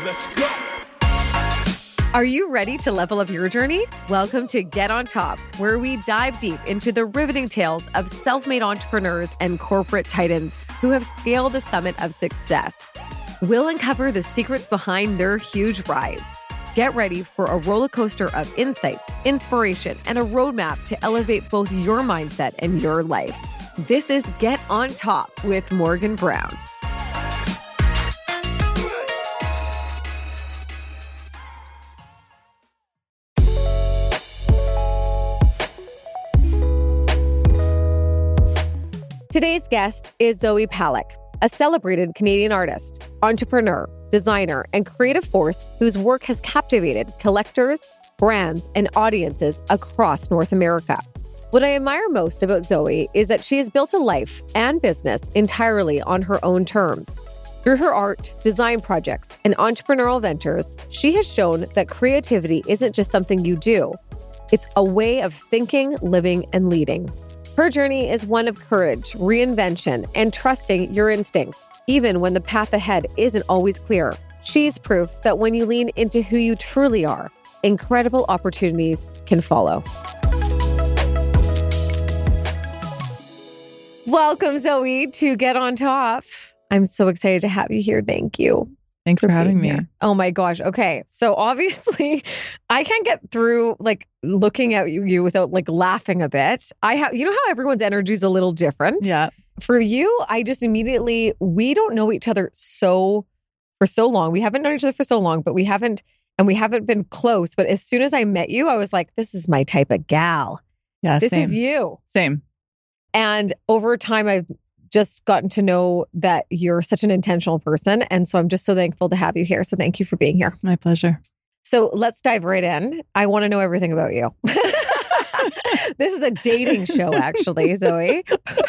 Let's go. Are you ready to level up your journey? Welcome to Get On Top, where we dive deep into the riveting tales of self-made entrepreneurs and corporate titans who have scaled the summit of success. We'll uncover the secrets behind their huge rise. Get ready for a roller coaster of insights, inspiration, and a roadmap to elevate both your mindset and your life. This is Get On Top with Morgan Brown. Today's guest is Zoe Palick, a celebrated Canadian artist, entrepreneur, designer, and creative force whose work has captivated collectors, brands, and audiences across North America. What I admire most about Zoe is that she has built a life and business entirely on her own terms. Through her art, design projects, and entrepreneurial ventures, she has shown that creativity isn't just something you do. It's a way of thinking, living, and leading. Her journey is one of courage, reinvention, and trusting your instincts, even when the path ahead isn't always clear. She's proof that when you lean into who you truly are, incredible opportunities can follow. Welcome, Zoe, to Get On Top. I'm so excited to have you here. Thank you. Thanks for having me. Here. Oh my gosh. Okay. So obviously I can't get through looking at you without laughing a bit. You know how everyone's energy is a little different? Yeah. For you, I just immediately, we don't know each other for so long. We haven't known each other for so long, but we haven't been close. But as soon as I met you, I was like, this is my type of gal. Yeah. This is you. Same. And over time, I've just gotten to know that you're such an intentional person. And so I'm just so thankful to have you here. So thank you for being here. My pleasure. So let's dive right in. I want to know everything about you. This is a dating show, actually, Zoe.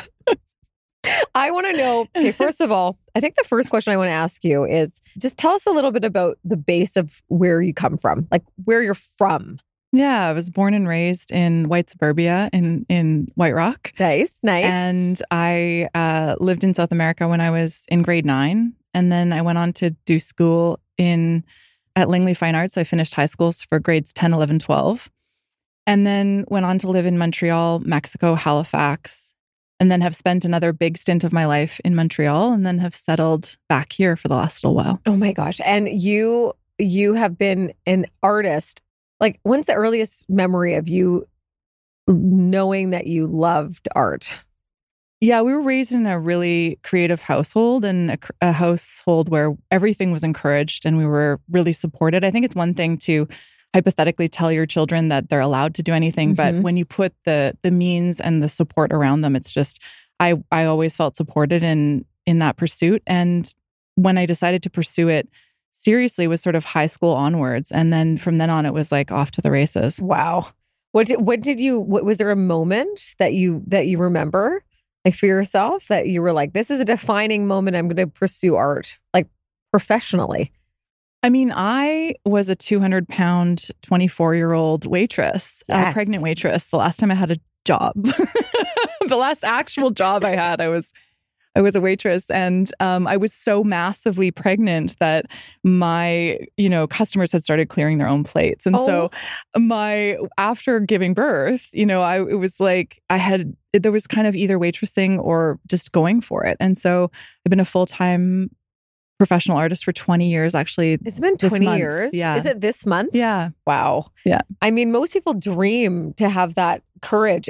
I want to know, okay, first of all, I think the first question I want to ask you is just tell us a little bit about the base of where you come from, where you're from. Yeah, I was born and raised in white suburbia in White Rock. Nice. And I lived in South America when I was in grade 9. And then I went on to do school at Langley Fine Arts. I finished high schools for grades 10, 11, 12. And then went on to live in Montreal, Mexico, Halifax, and then have spent another big stint of my life in Montreal and then have settled back here for the last little while. Oh my gosh. And you have been an artist. When's the earliest memory of you knowing that you loved art? Yeah, we were raised in a really creative household and a household where everything was encouraged and we were really supported. I think it's one thing to hypothetically tell your children that they're allowed to do anything, but when you put the means and the support around them, it's just, I always felt supported in that pursuit. And when I decided to pursue it, seriously was sort of high school onwards. And then from then on, it was off to the races. Wow. What was there a moment that you remember for yourself that you were like, this is a defining moment. I'm going to pursue art professionally? I mean, I was a 200-pound, 24-year-old waitress, yes. A pregnant waitress. The last time I had a job, the last actual job I had, I was a waitress, and I was so massively pregnant that my, customers had started clearing their own plates. And so after giving birth, it was there was kind of either waitressing or just going for it. And so I've been a full-time professional artist for 20 years, actually. It's been 20 years? Yeah. Is it this month? Yeah. Wow. Yeah. I mean, most people dream to have that courage,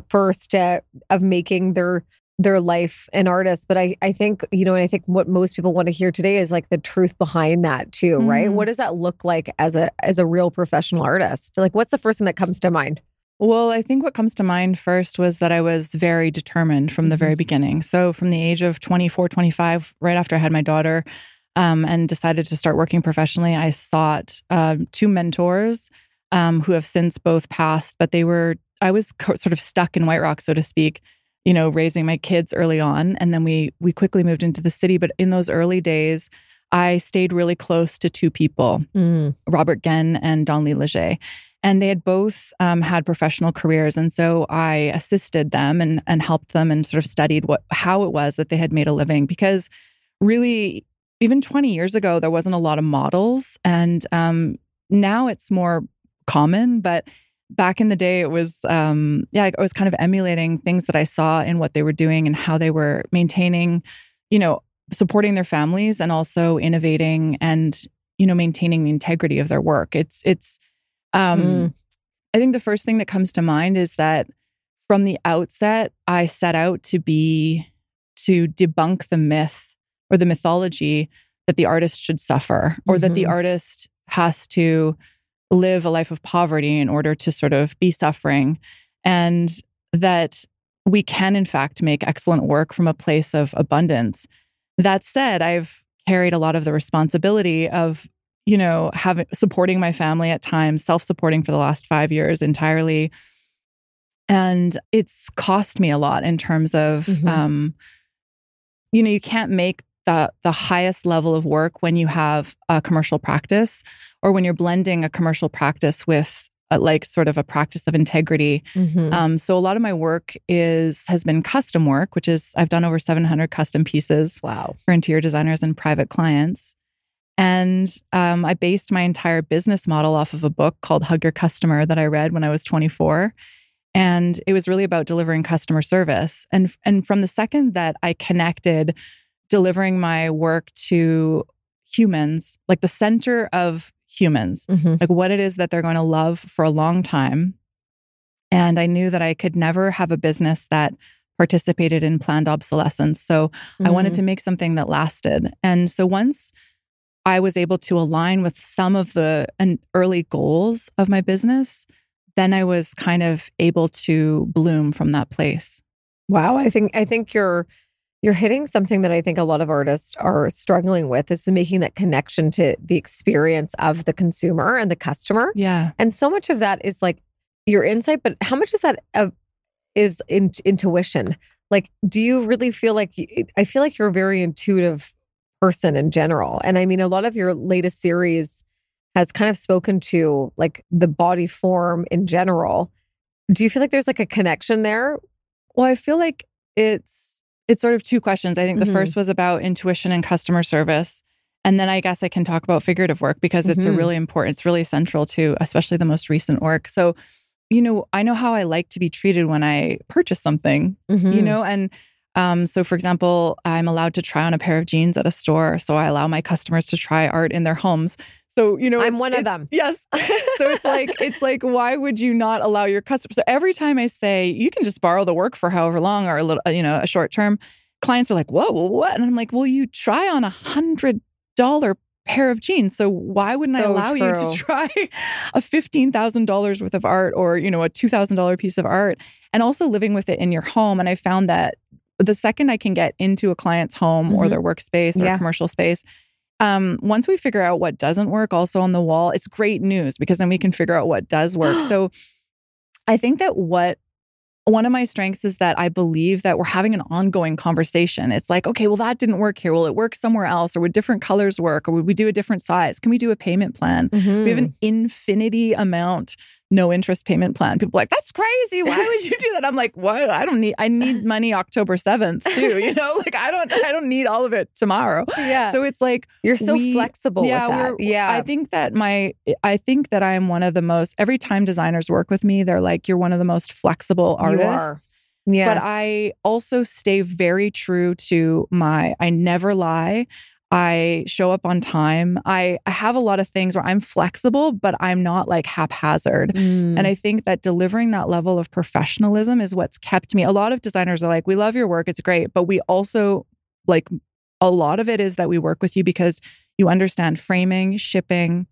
of making their life an artist. But I think, and I think what most people want to hear today is the truth behind that too, right? What does that look like as a real professional artist? What's the first thing that comes to mind? Well, I think what comes to mind first was that I was very determined from the very beginning. So from the age of 24, 25, right after I had my daughter, and decided to start working professionally, I sought 2 mentors who have since both passed, but I was sort of stuck in White Rock, so to speak, raising my kids early on. And then we quickly moved into the city. But in those early days, I stayed really close to 2 people, Robert Genn and Don Lee Leger. And they had both had professional careers. And so I assisted them and helped them and sort of studied how it was that they had made a living. Because really, even 20 years ago, there wasn't a lot of models. And now it's more common. But back in the day, it was, I was kind of emulating things that I saw in what they were doing and how they were maintaining, supporting their families and also innovating and, maintaining the integrity of their work. I think the first thing that comes to mind is that from the outset, I set out to debunk the myth or the mythology that the artist should suffer or that the artist has to live a life of poverty in order to sort of be suffering, and that we can, in fact, make excellent work from a place of abundance. That said, I've carried a lot of the responsibility of, supporting my family at times, self-supporting for the last 5 years entirely. And it's cost me a lot in terms of, you can't make the highest level of work when you have a commercial practice or when you're blending a commercial practice with sort of a practice of integrity. So a lot of my work has been custom work, which is I've done over 700 custom pieces for interior designers and private clients. And I based my entire business model off of a book called Hug Your Customer that I read when I was 24. And it was really about delivering customer service. And from the second that I connected delivering my work to humans, like the center of humans, like what it is that they're going to love for a long time. And I knew that I could never have a business that participated in planned obsolescence. So I wanted to make something that lasted. And so once I was able to align with some of the early goals of my business, then I was kind of able to bloom from that place. Wow. I think you're hitting something that I think a lot of artists are struggling with, is making that connection to the experience of the consumer and the customer. Yeah. And so much of that is like your insight, but how much is that is intuition? Like, do you really feel like, I feel like you're a very intuitive person in general. And I mean, a lot of your latest series has kind of spoken to like the body form in general. Do you feel like there's like a connection there? Well, I feel like it's sort of two questions. I think the first was about intuition and customer service. And then I guess I can talk about figurative work because it's it's really central to especially the most recent work. So, I know how I like to be treated when I purchase something, and so for example, I'm allowed to try on a pair of jeans at a store. So I allow my customers to try art in their homes. So, I'm one of them. Yes. So it's like, why would you not allow your customers? So every time I say, you can just borrow the work for however long or a little, a short term, clients are like, whoa, what? And I'm like, well, you try on $100 pair of jeans. So why wouldn't I allow you to try a $15,000 worth of art or, a $2,000 piece of art, and also living with it in your home? And I found that the second I can get into a client's home or their workspace or commercial space, once we figure out what doesn't work also on the wall, it's great news because then we can figure out what does work. So I think that one of my strengths is that I believe that we're having an ongoing conversation. It's like, okay, well, that didn't work here. Will it work somewhere else? Or would different colors work? Or would we do a different size? Can we do a payment plan? We have an infinity amount no interest payment plan. People are like, that's crazy. Why would you do that? I'm like, what? I need money October 7th too. Like I don't need all of it tomorrow. Yeah. So it's like, you're so flexible with that. Yeah. I think that I'm one of the most, every time designers work with me, they're like, you're one of the most flexible artists. Yes. But I also stay very true to I never lie. I show up on time. I have a lot of things where I'm flexible, but I'm not like haphazard. And I think that delivering that level of professionalism is what's kept me. A lot of designers are like, we love your work, it's great. But we also, like, a lot of it is that we work with you because you understand framing, shipping,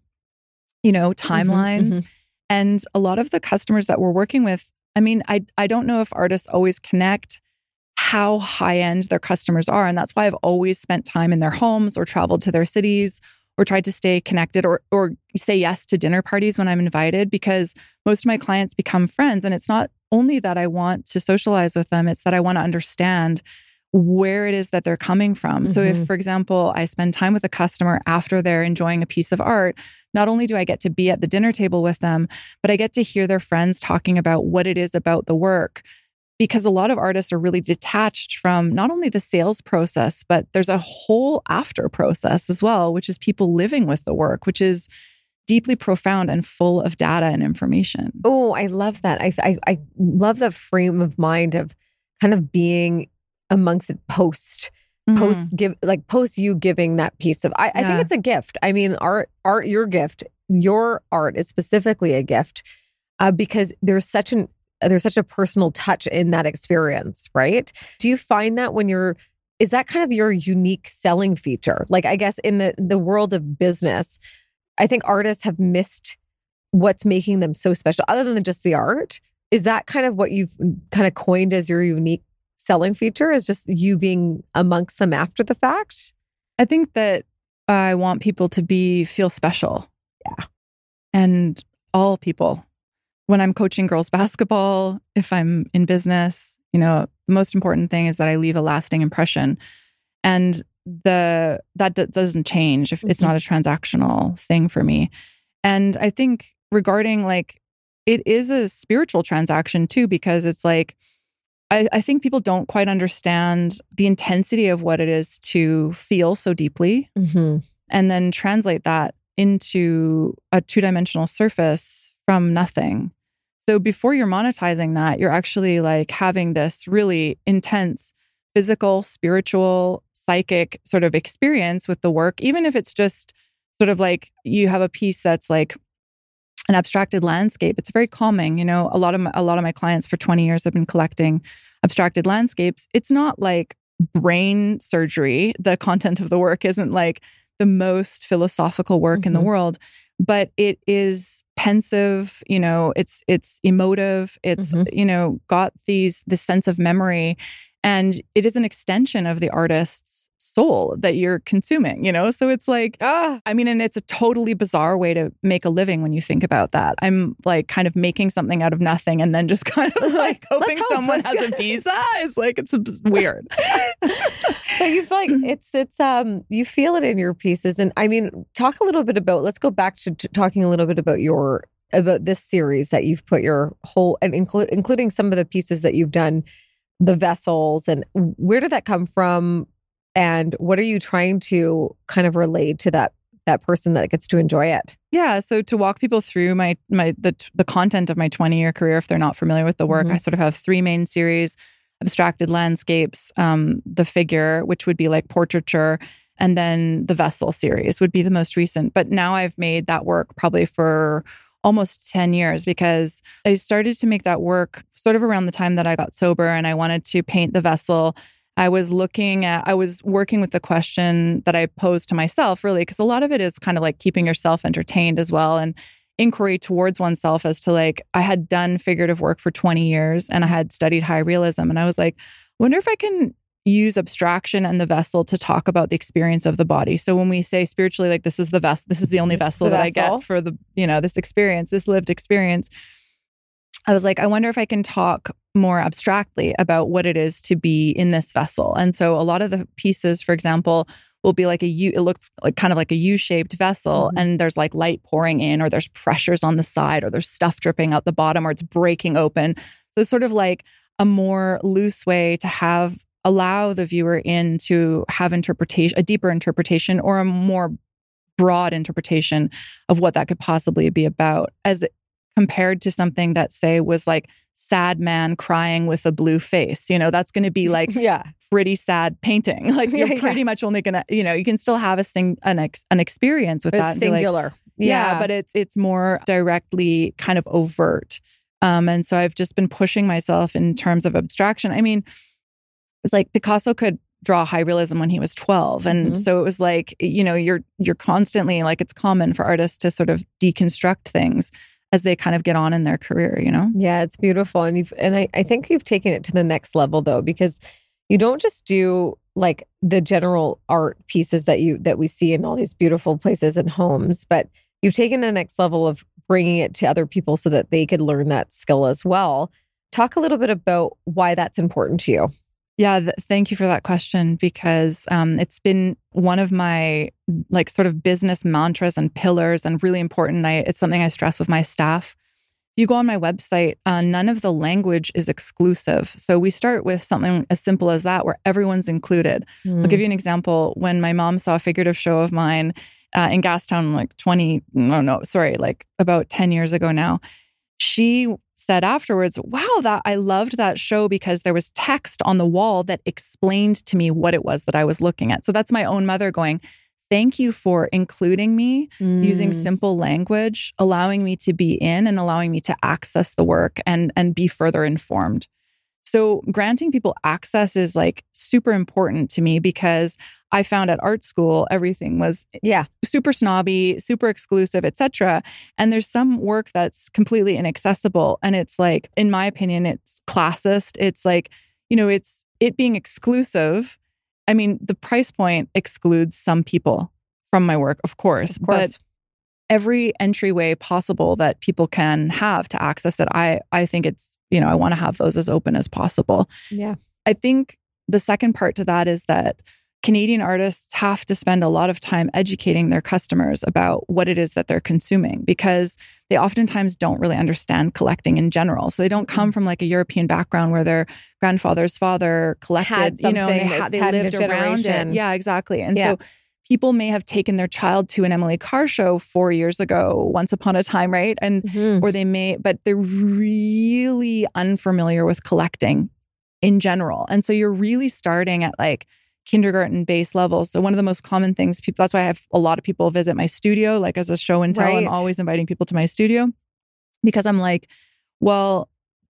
timelines. And a lot of the customers that we're working with, I mean, I don't know if artists always connect how high-end their customers are. And that's why I've always spent time in their homes or traveled to their cities or tried to stay connected or say yes to dinner parties when I'm invited, because most of my clients become friends. And it's not only that I want to socialize with them, it's that I want to understand where it is that they're coming from. So if, for example, I spend time with a customer after they're enjoying a piece of art, not only do I get to be at the dinner table with them, but I get to hear their friends talking about what it is about the work because a lot of artists are really detached from not only the sales process, but there's a whole after process as well, which is people living with the work, which is deeply profound and full of data and information. Oh, I love that. I love the frame of mind of kind of being amongst it post you giving that piece of, I think it's a gift. I mean, art, your gift, your art is specifically a gift because there's such a personal touch in that experience, right? Do you find that is that kind of your unique selling feature? Like, I guess in the world of business, I think artists have missed what's making them so special, other than just the art. Is that kind of what you've kind of coined as your unique selling feature, is just you being amongst them after the fact? I think that I want people to feel special. Yeah. And all people. When I'm coaching girls basketball, if I'm in business, the most important thing is that I leave a lasting impression. And that doesn't change if it's not a transactional thing for me. And I think regarding it is a spiritual transaction too, because it's like, I think people don't quite understand the intensity of what it is to feel so deeply and then translate that into a two-dimensional surface from nothing. So before you're monetizing that, you're actually having this really intense physical, spiritual, psychic sort of experience with the work, even if it's just sort of you have a piece that's an abstracted landscape. It's very calming. A lot of my clients for 20 years have been collecting abstracted landscapes. It's not like brain surgery. The content of the work isn't the most philosophical work in the world, but it is pensive. It's emotive. It's got this sense of memory, and it is an extension of the artist's soul that you're consuming, So it's and it's a totally bizarre way to make a living when you think about that. I'm kind of making something out of nothing and then just kind of hoping someone has a visa. It's weird. But you feel it's you feel it in your pieces. And I mean, talk a little bit about, let's go back to talking a little bit about about this series that you've put your whole, and including some of the pieces that you've done, the vessels, and where did that come from? And what are you trying to kind of relate to that person that gets to enjoy it? Yeah. So to walk people through the content of my 20-year career, if they're not familiar with the work, I sort of have three main series: abstracted landscapes, the figure, which would be portraiture, and then the vessel series would be the most recent. But now I've made that work probably for almost 10 years, because I started to make that work sort of around the time that I got sober and I wanted to paint the vessel. I was working with the question that I posed to myself, really, because a lot of it is kind of keeping yourself entertained as well, and inquiry towards oneself as to I had done figurative work for 20 years and I had studied high realism. And I was wonder if I can use abstraction and the vessel to talk about the experience of the body. So when we say spiritually, this is the vessel, this is the only vessel that I get for the, this experience, this lived experience. I was I wonder if I can talk more abstractly about what it is to be in this vessel. And so a lot of the pieces, for example, will be it looks kind of like a U-shaped vessel, and there's light pouring in, or there's pressures on the side, or there's stuff dripping out the bottom, or it's breaking open. So it's sort of a more loose way to allow the viewer in to have a deeper interpretation, or a more broad interpretation of what that could possibly be about, as compared to something that, say, was sad man crying with a blue face. That's going to be pretty sad painting. You're pretty much only going to, you can still have an experience with that. Singular. But it's more directly kind of overt. And so I've just been pushing myself in terms of abstraction. I mean, it's Picasso could draw high realism when he was 12. And so it was you're constantly, it's common for artists to sort of deconstruct things as they kind of get on in their career, Yeah, it's beautiful. And I think you've taken it to the next level, though, because you don't just do the general art pieces that we see in all these beautiful places and homes, but you've taken the next level of bringing it to other people so that they could learn that skill as well. Talk a little bit about why that's important to you. Yeah, thank you for that question, because it's been one of my sort of business mantras and pillars, and really important. It's something I stress with my staff. you go on my website, none of the language is exclusive. So we start with something as simple as that, where everyone's included. I'll give you an example. When my mom saw a figurative show of mine in Gastown, like about 10 years ago now, she said afterwards, wow, I loved that show because there was text on the wall that explained to me what it was that I was looking at. So that's my own mother going, thank you for including me, using simple language, allowing me to be in and allowing me to access the work and be further informed. So granting people access is like super important to me because I found at art school, everything was super snobby, super exclusive, etc. And there's some work that's completely inaccessible. And it's like, in my opinion, it's classist. It's like, it's it being exclusive. I mean, the price point excludes some people from my work, of course. But every entryway possible that people can have to access it, I think it's, I want to have those as open as possible. Yeah. I think the second part to that is that Canadian artists have to spend a lot of time educating their customers about what it is that they're consuming, because they oftentimes don't really understand collecting in general. So they don't come from like a European background where their grandfather's father collected, and they lived around it. Yeah, exactly. And so people may have taken their child to an Emily Carr show 4 years ago, once upon a time, right? And or they may, but they're really unfamiliar with collecting in general. And so you're really starting at like kindergarten base level. So one of the most common things that's why I have a lot of people visit my studio, like as a show and tell. Right. I'm always inviting people to my studio because I'm like, well,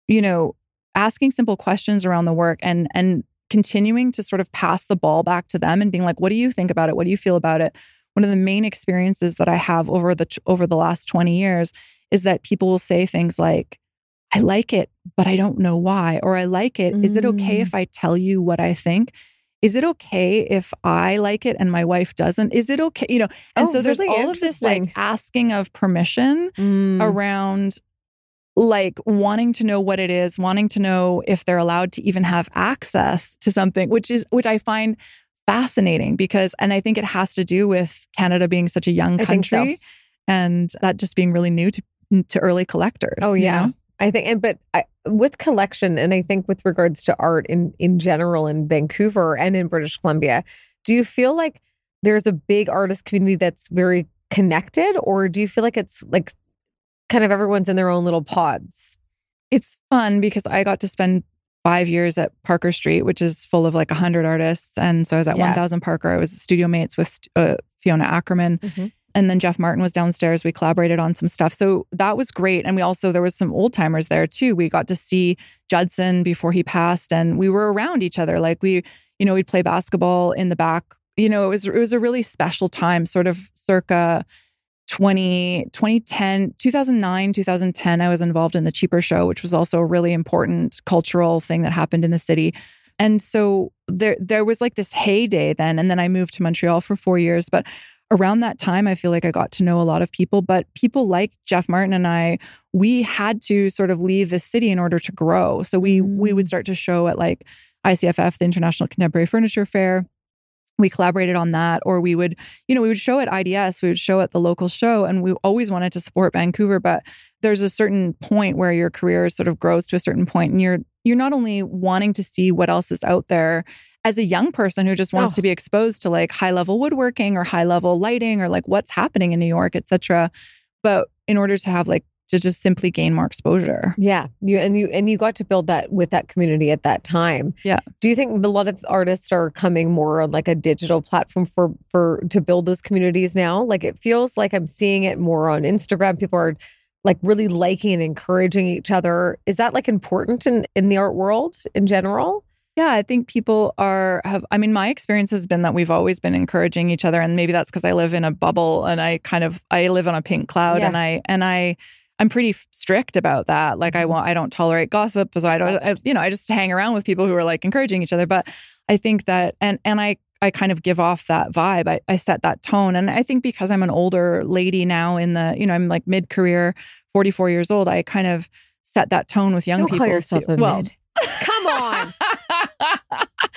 asking simple questions around the work and continuing to sort of pass the ball back to them and being like, what do you think about it? What do you feel about it? One of the main experiences that I have over the last 20 years is that people will say things like, I like it, but I don't know why. Or I like it. Is it okay if I tell you what I think? Is it okay if I like it and my wife doesn't? Is it okay? And so there's all of this like asking of permission around like wanting to know what it is, wanting to know if they're allowed to even have access to something, which I find fascinating and I think it has to do with Canada being such a young country and that just being really new to early collectors. Oh, yeah. I think, with collection, and I think with regards to art in general in Vancouver and in British Columbia, do you feel like there's a big artist community that's very connected, or do you feel like it's like kind of everyone's in their own little pods? It's fun because I got to spend 5 years at Parker Street, which is full of like 100 artists. And so I was at 1000 Parker. I was studio mates with Fiona Ackerman. And then Jeff Martin was downstairs. We collaborated on some stuff. So that was great. And there was some old timers there too. We got to see Judson before he passed and we were around each other. Like we'd play basketball in the back. It was a really special time, sort of circa 2010, 2009, 2010. I was involved in the Cheaper Show, which was also a really important cultural thing that happened in the city. And so there was like this heyday then. And then I moved to Montreal for 4 years. But around that time, I feel like I got to know a lot of people, but people like Jeff Martin and I, we had to sort of leave the city in order to grow. So we would start to show at like ICFF, the International Contemporary Furniture Fair. We collaborated on that, or we would show at IDS, we would show at the local show, and we always wanted to support Vancouver. But there's a certain point where your career sort of grows to a certain point, and you're not only wanting to see what else is out there as a young person who just wants to be exposed to like high level woodworking or high level lighting or like what's happening in New York, etc. But in order to have like to just simply gain more exposure. Yeah. You got to build that with that community at that time. Yeah. Do you think a lot of artists are coming more on like a digital platform to build those communities now? Like it feels like I'm seeing it more on Instagram. People are like really liking and encouraging each other. Is that like important in the art world in general? Yeah, I think people my experience has been that we've always been encouraging each other. And maybe that's because I live in a bubble and I live on a pink cloud and I'm pretty strict about that. Like I don't tolerate gossip. So I just hang around with people who are like encouraging each other. But I think that, and I kind of give off that vibe. I set that tone. And I think because I'm an older lady now I'm like mid-career, 44 years old, I kind of set that tone with young people. Don't call yourself a mid. Come on.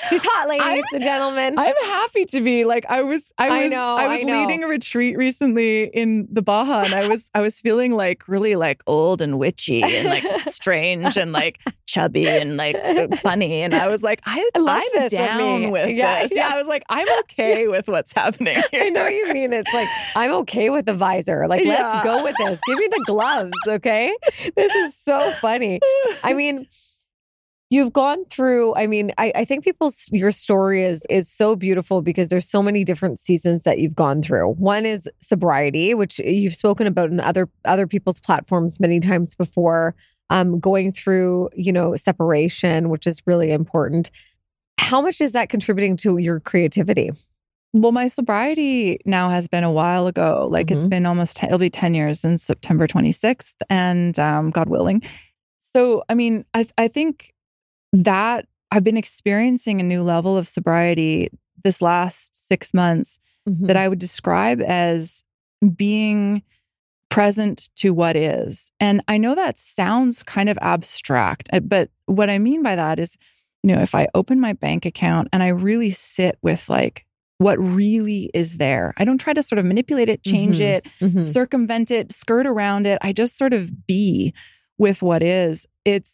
She's hot, ladies and gentlemen. I'm happy to be. Like I was leading a retreat recently in the Baja, and I was feeling like really like old and witchy and like strange and like chubby and like funny. And I was like, I'm down with this. Yeah, I was like, I'm okay with what's happening here. I know what you mean. It's like, I'm okay with the visor. Like, let's go with this. Give me the gloves, okay? This is so funny. I mean, you've gone through, I think your story is so beautiful because there's so many different seasons that you've gone through. One is sobriety, which you've spoken about in other people's platforms many times before, going through, separation, which is really important. How much is that contributing to your creativity? Well, my sobriety now has been a while ago. Like it's been it'll be 10 years since September 26th and God willing. So, I think that I've been experiencing a new level of sobriety this last 6 months that I would describe as being present to what is. And I know that sounds kind of abstract, but what I mean by that is, if I open my bank account and I really sit with like what really is there, I don't try to sort of manipulate it, change it, circumvent it, skirt around it. I just sort of be with what is.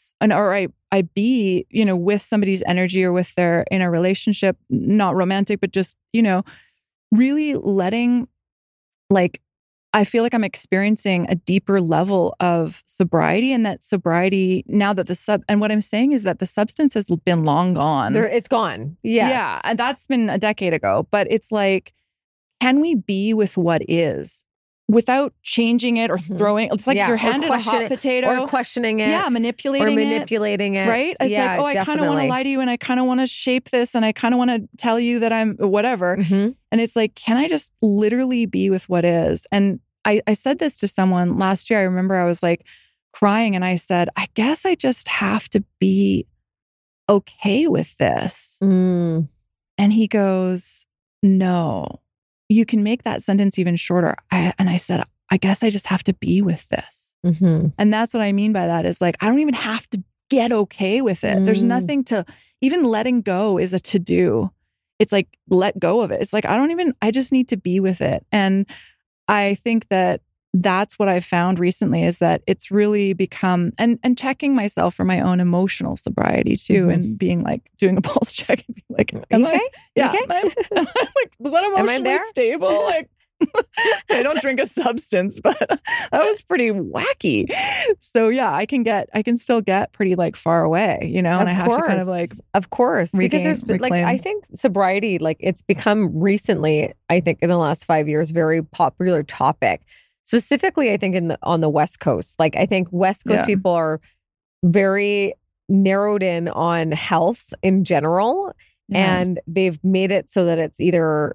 I be, with somebody's energy or with their in a relationship, not romantic, but just, really letting, like, I feel like I'm experiencing a deeper level of sobriety, and that sobriety now that and what I'm saying is that the substance has been long gone. It's gone. Yes. Yeah. And that's been a decade ago, but it's like, can we be with what is without changing it or throwing, it's like you're handed a hot potato. Or questioning it. Yeah, manipulating it. Right? It's like, oh, I kind of want to lie to you and I kind of want to shape this and I kind of want to tell you that I'm whatever. And it's like, can I just literally be with what is? And I said this to someone last year. I remember I was like crying and I said, I guess I just have to be okay with this. And he goes, no. You can make that sentence even shorter. And I said, I guess I just have to be with this. And that's what I mean by that is like, I don't even have to get okay with it. There's nothing to, even letting go is a to-do. It's like, let go of it. It's like, I just need to be with it. And I think that that's what I've found recently is that it's really become, and checking myself for my own emotional sobriety too, and being like, doing a pulse check and being like, am I okay? Yeah. Okay? Am I like, was that emotionally stable? Like, I don't drink a substance, but that was pretty wacky. So yeah, I can still get pretty like far away, and I have to kind of like, of course, because there's like, I think sobriety, like it's become recently, I think in the last 5 years, very popular topic. Specifically, I think on the West Coast, like I think West Coast people are very narrowed in on health in general, and they've made it so that it's either,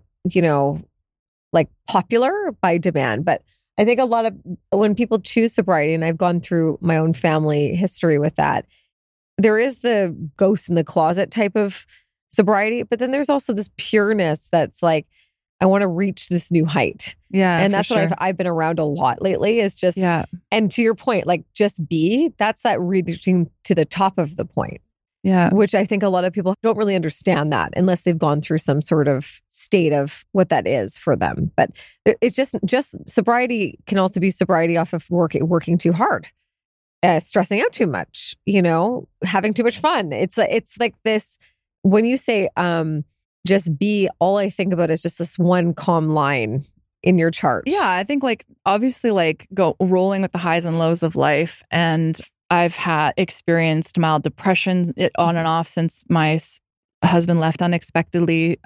like popular by demand. But I think a lot of when people choose sobriety, and I've gone through my own family history with that, there is the ghost in the closet type of sobriety, but then there's also this pureness that's like, I want to reach this new height. Yeah. And that's what I've been around a lot lately is just, and to your point, like just that's that reaching to the top of the point. Yeah. Which I think a lot of people don't really understand that unless they've gone through some sort of state of what that is for them. But it's just sobriety can also be sobriety off of working too hard, stressing out too much, having too much fun. It's like this, when you say, just be, all I think about is just this one calm line in your chart. Yeah, I think like obviously like go rolling with the highs and lows of life. And I've experienced mild depression on and off since my husband left unexpectedly.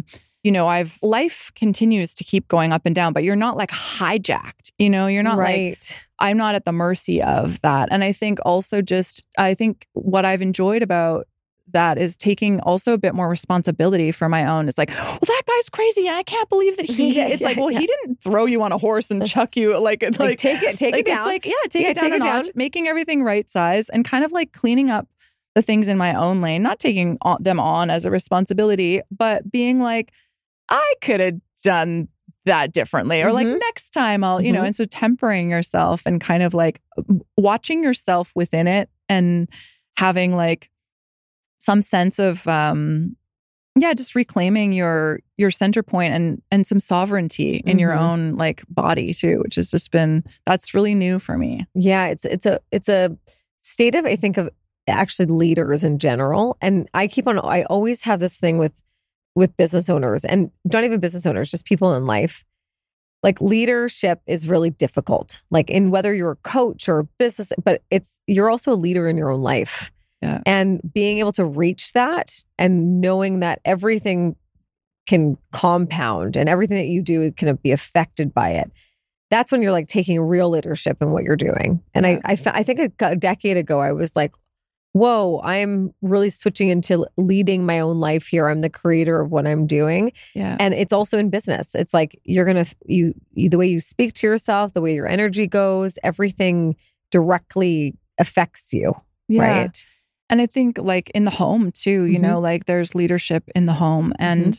Life continues to keep going up and down, but you're not like hijacked, you're not like, I'm not at the mercy of that. And I think also I think what I've enjoyed about that is taking also a bit more responsibility for my own. It's like, well, that guy's crazy. And I can't believe that he didn't throw you on a horse and chuck you like take it down. It's like, take it down a notch, making everything right size and kind of like cleaning up the things in my own lane, not taking them on as a responsibility, but being like, I could have done that differently or like next time I'll, and so tempering yourself and kind of like watching yourself within it and having like some sense of Yeah, just reclaiming your center point and some sovereignty in your own like body too, which has just been, that's really new for me. Yeah, it's a state of, I think, of actually leaders in general. And I always have this thing with business owners, and not even business owners, just people in life. Like, leadership is really difficult. Like, in whether you're a coach or a business, but you're also a leader in your own life. Yeah. And being able to reach that and knowing that everything can compound and everything that you do can be affected by it. That's when you're like taking real leadership in what you're doing. And Yeah. I think a decade ago, I was like, whoa, I'm really switching into leading my own life here. I'm the creator of what I'm doing. Yeah. And it's also in business. It's like the way you speak to yourself, the way your energy goes, everything directly affects you. Yeah. Right. And I think like in the home too, you know, like there's leadership in the home, and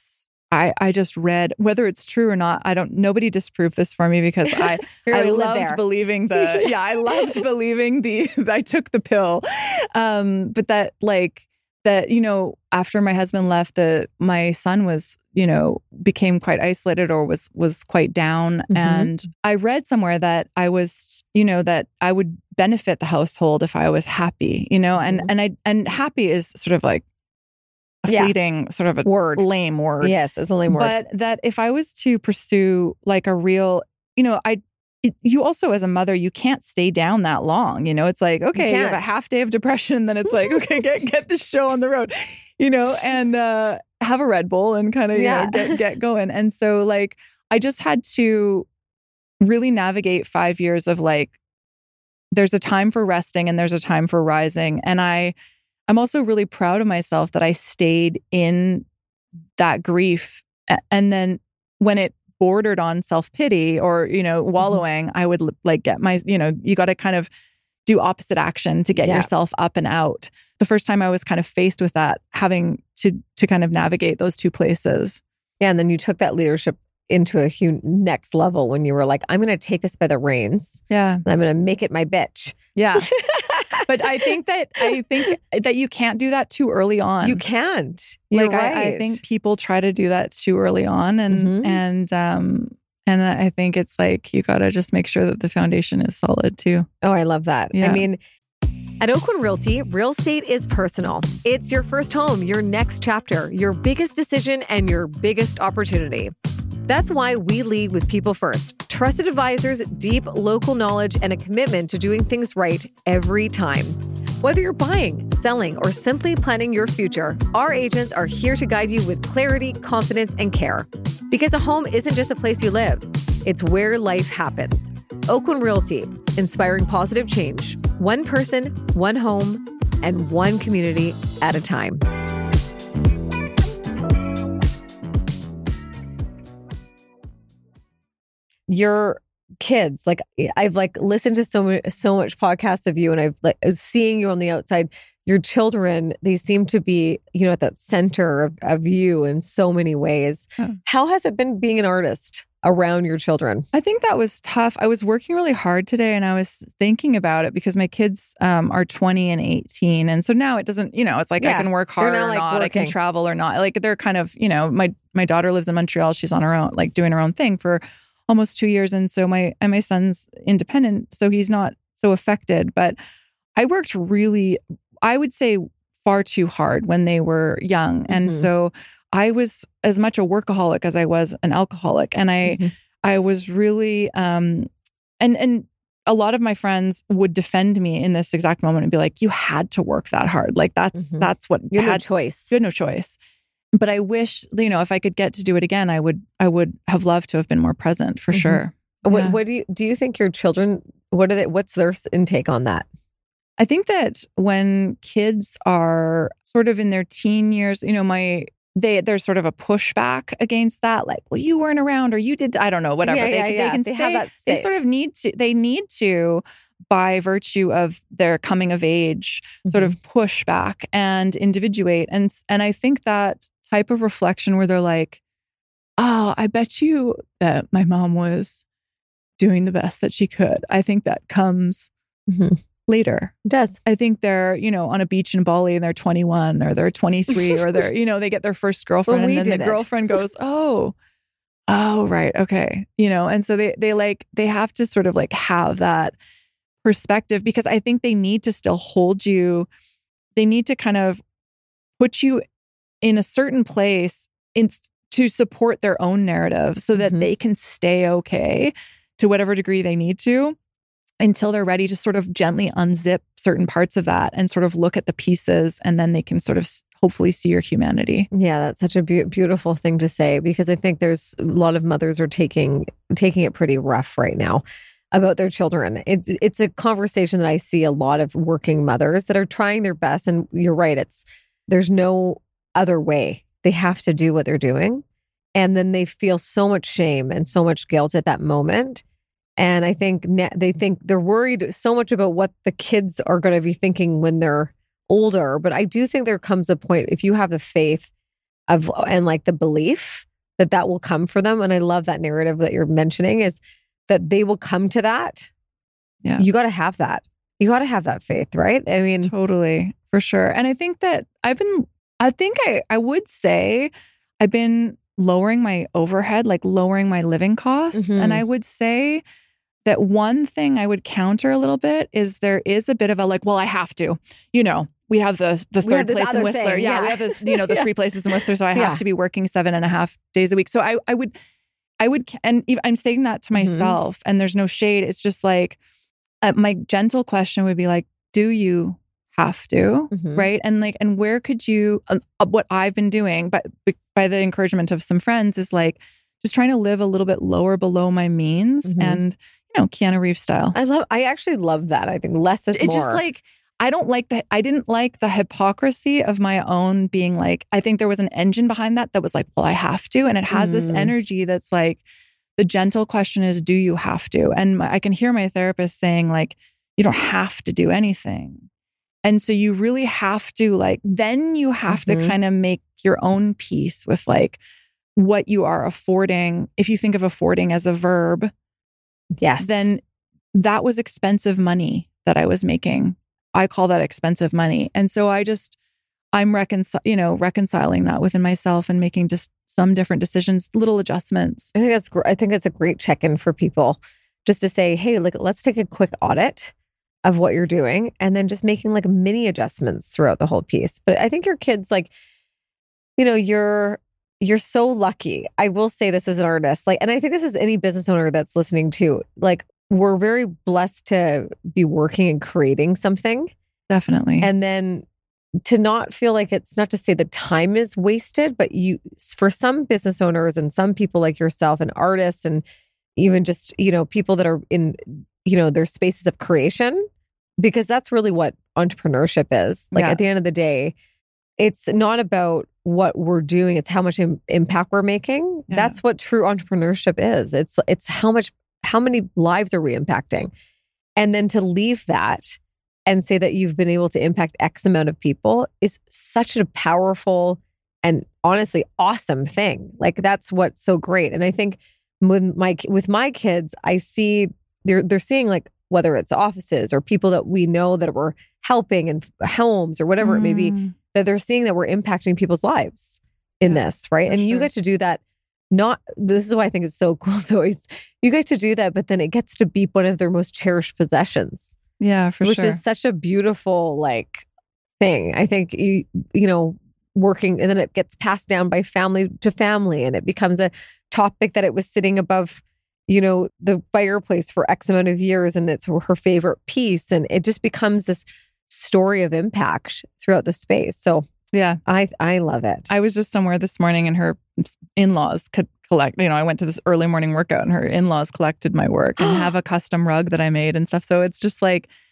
I just read, whether it's true or not, nobody disproved this for me, because I loved believing I loved believing I took the pill. But that, you know, after my husband left, my son was, you know, became quite isolated or was quite down. And I read somewhere that I was, you know, that I would benefit the household if I was happy, you know, and happy is sort of like a fleeting sort of a lame word. Yes, it's a lame word. But that if I was to pursue like a real, you know, you also as a mother, you can't stay down that long. You know, it's like, okay, you have a half day of depression. Then it's like, okay, get this show on the road, you know, and have a Red Bull and kind of get going. And so like, I just had to really navigate 5 years of like, there's a time for resting and there's a time for rising. And I'm also really proud of myself that I stayed in that grief. And then when it bordered on self-pity or, you know, wallowing, I would like get you know, you got to kind of do opposite action to get yourself up and out. The first time I was kind of faced with that, having to kind of navigate those two places. Yeah. And then you took that leadership into a next level when you were like, I'm going to take this by the reins. Yeah. And I'm going to make it my bitch. Yeah. But I think that you can't do that too early on. You can't. You're right. I think people try to do that too early on, and I think it's like you got to just make sure that the foundation is solid too. Oh, I love that. Yeah. I mean, at Oakwyn Realty, real estate is personal. It's your first home, your next chapter, your biggest decision, and your biggest opportunity. That's why we lead with people first. Trusted advisors, deep local knowledge, and a commitment to doing things right every time. Whether you're buying, selling, or simply planning your future, our agents are here to guide you with clarity, confidence, and care. Because a home isn't just a place you live, it's where life happens. Oakwyn Realty, inspiring positive change. One person, one home, and one community at a time. Your kids, like I've like listened to so much podcasts of you, and I've like seeing you on the outside. Your children, they seem to be, you know, at that center of you in so many ways. How has it been being an artist around your children? I think that was tough. I was working really hard today, and I was thinking about it because my kids are 20 and 18. And so now it doesn't, you know, it's like I can work hard or not, working. I can travel or not. Like they're kind of, you know, my daughter lives in Montreal. She's on her own, like doing her own thing for almost 2 years. And so my son's independent, so he's not so affected. But I worked really, I would say, far too hard when they were young. And so I was as much a workaholic as I was an alcoholic. And I was really, and a lot of my friends would defend me in this exact moment and be like, you had to work that hard. Like that's what you had no choice. You had no choice. But I wish, you know, if I could get to do it again, I would have loved to have been more present for sure. What do you think your children, what's their intake on that? I think that when kids are sort of in their teen years, you know, there's sort of a pushback against that, like, well, you weren't around or you did, I don't know, whatever. They can say, have that state. They sort of need to, by virtue of their coming of age, sort of push back and individuate. And I think that type of reflection where they're like, oh, I bet you that my mom was doing the best that she could. I think that comes later. It does. I think they're, on a beach in Bali and they're 21 or they're 23 or they're, they get their first girlfriend and then the girlfriend goes, oh, right. Okay. And so they have to sort of like have that perspective, because I think they need to still hold you. They need to kind of put you in a certain place to support their own narrative so that they can stay okay to whatever degree they need to, until they're ready to sort of gently unzip certain parts of that and sort of look at the pieces, and then they can sort of hopefully see your humanity. Yeah, that's such a beautiful thing to say, because I think there's a lot of mothers are taking it pretty rough right now about their children. It's a conversation that I see a lot of working mothers that are trying their best, and you're right, there's no other way. They have to do what they're doing, and then they feel so much shame and so much guilt at that moment. And I think they're worried so much about what the kids are going to be thinking when they're older. But I do think there comes a point, if you have the faith and like the belief that will come for them. And I love that narrative that you're mentioning, is that they will come to that. Yeah. You got to have that. You got to have that faith, right? I mean, totally, for sure. And I think that I would say I've been lowering my overhead, like lowering my living costs. And I would say that one thing I would counter a little bit is there is a bit of a like, well, I have to, we have the third place in Whistler. Yeah. We have this, the 3 places in Whistler. So I have to be working 7.5 days a week. So I would, and I'm saying that to myself, and there's no shade. It's just like, my gentle question would be like, do you have to, right? And like, and where could you, what I've been doing, but by the encouragement of some friends, is like, just trying to live a little bit lower below my means, and, Keanu Reeves style. I actually love that. I think less is more. It's just like, I didn't like the hypocrisy of my own being like, I think there was an engine behind that was like, well, I have to. And it has this energy that's like, the gentle question is, do you have to? And I can hear my therapist saying like, you don't have to do anything. And so you really have to then you have to kind of make your own peace with like what you are affording. If you think of affording as a verb, yes, then that was expensive money that I was making. I call that expensive money. And so I'm reconciling that within myself and making just some different decisions, little adjustments. I think that's a great check-in for people, just to say, hey, let's take a quick audit of what you're doing, and then just making like mini adjustments throughout the whole piece. But I think your kids, like, you're so lucky. I will say this as an artist, and I think this is any business owner that's listening to, we're very blessed to be working and creating something. Definitely. And then to not feel like, it's not to say the time is wasted, but for some business owners and some people like yourself and artists, and even just, people that are in, their spaces of creation, because that's really what entrepreneurship is. At the end of the day, it's not about what we're doing. It's how much impact we're making. Yeah. That's what true entrepreneurship is. It's how many lives are we impacting? And then to leave that and say that you've been able to impact X amount of people is such a powerful and honestly awesome thing. That's what's so great. And I think with my kids, I see they're seeing whether it's offices or people that we know that we're helping in homes or whatever it may be, that they're seeing that we're impacting people's lives in this, right? And you get to do that. This is why I think it's so cool. So you get to do that, but then it gets to be one of their most cherished possessions. Yeah, for sure. Which is such a beautiful thing. I think working, and then it gets passed down by family to family, and it becomes a topic that it was sitting above, the fireplace for X amount of years, and it's her favorite piece, and it just becomes this story of impact throughout the space. So yeah, I love it. I was just somewhere this morning, and her in-laws could collect, I went to this early morning workout, and her in-laws collected my work and have a custom rug that I made and stuff. So it's just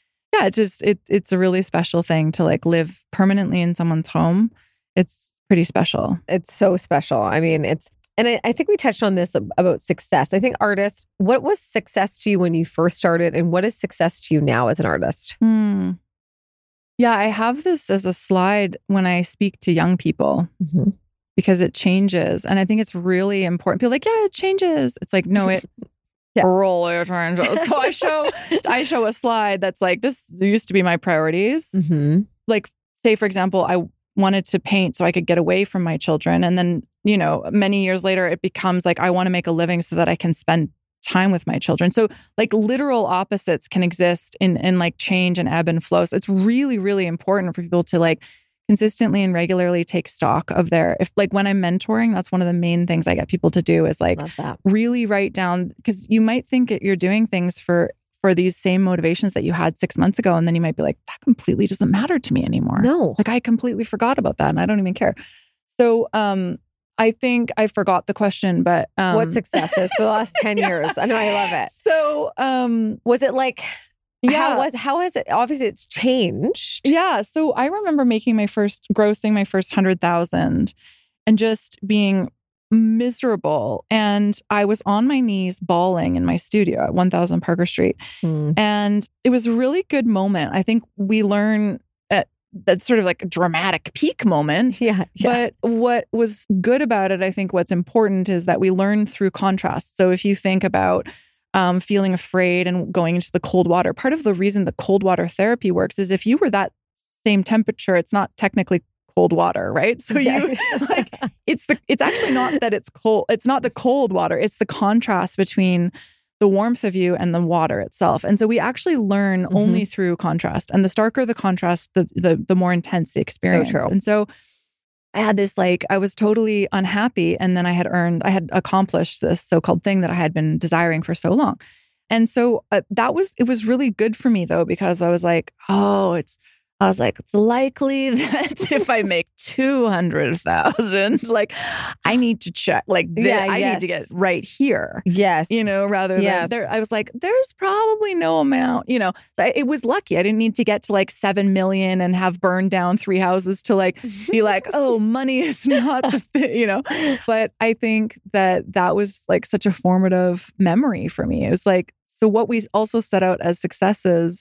it's a really special thing to live permanently in someone's home. It's pretty special. It's so special. I mean, and I think we touched on this about success. I think artists, what was success to you when you first started, and what is success to you now as an artist? Yeah, I have this as a slide when I speak to young people, because it changes. And I think it's really important. People are like, yeah, it changes. It's like, no, roll your torrential. So I show a slide that's like, this used to be my priorities. Mm-hmm. Like, say, for example, I wanted to paint so I could get away from my children. And then, many years later, it becomes like, I want to make a living so that I can spend time with my children. So like literal opposites can exist in like change and ebb and flow. So it's really, really important for people to like consistently and regularly take stock of when I'm mentoring, that's one of the main things I get people to do is like really write down, because you might think you're doing things for these same motivations that you had 6 months ago. And then you might be like, that completely doesn't matter to me anymore. No. Like I completely forgot about that and I don't even care. So, I think I forgot the question, but what success is for the last 10 years. I know, I love it. So was it like, how has it, obviously it's changed. Yeah. So I remember grossing my first 100,000 and just being miserable. And I was on my knees bawling in my studio at 1000 Parker Street. And it was a really good moment. I think we learn that's sort of like a dramatic peak moment. Yeah. But what was good about it, I think what's important is that we learn through contrast. So if you think about feeling afraid and going into the cold water, part of the reason the cold water therapy works is if you were that same temperature, it's not technically cold water, right? So it's actually not that it's cold. It's not the cold water. It's the contrast between the warmth of you and the water itself. And so we actually learn only through contrast. And the starker the contrast, the more intense the experience. So true. And so I had this I was totally unhappy. And then I had accomplished this so-called thing that I had been desiring for so long. And so it was really good for me though, because I was like, it's likely that if I make 200,000, like I need to check, I need to get right here. Yes. Rather than there, I was like, there's probably no amount, so it was lucky. I didn't need to get to like 7 million and have burned down 3 houses to like be like, oh, money is not the thing, But I think that was like such a formative memory for me. It was like, so what we also set out as successes